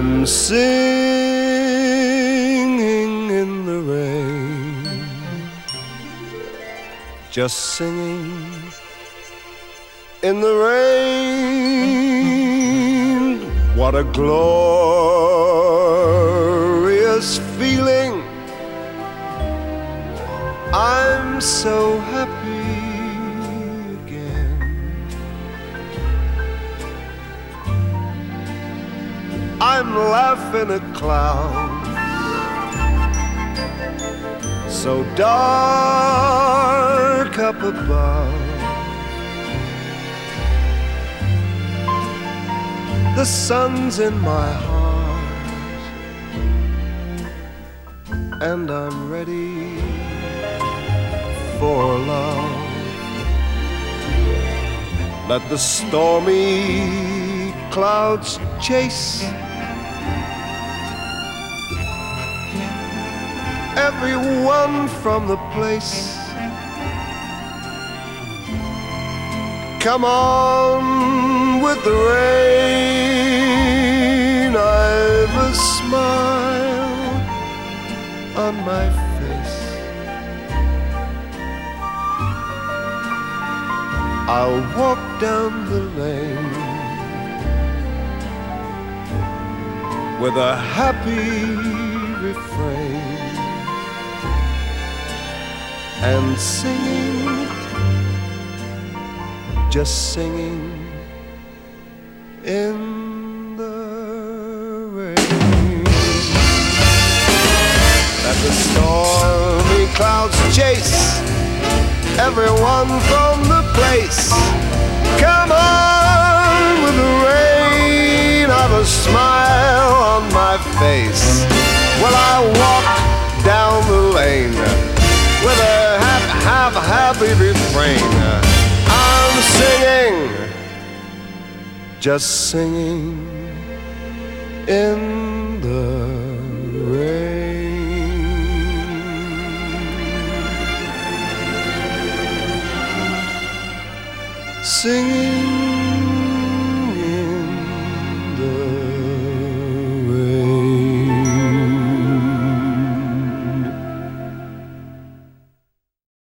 I'm singing in the rain, just singing in the rain. What a glorious feeling. I'm so happy again. I'm laughing at clouds so dark up above. The sun's in my heart, and I'm ready for love. Let the stormy clouds chase everyone from the place. Come on with the rain. I've a smile on my face. I'll walk down the lane with a happy refrain and singing, just singing in the rain. Let the stormy clouds chase everyone from the place. Come on with the rain. I've a smile on my face. Well, I walk down the lane with a happy refrain. I'm singing, just singing in the rain. Singing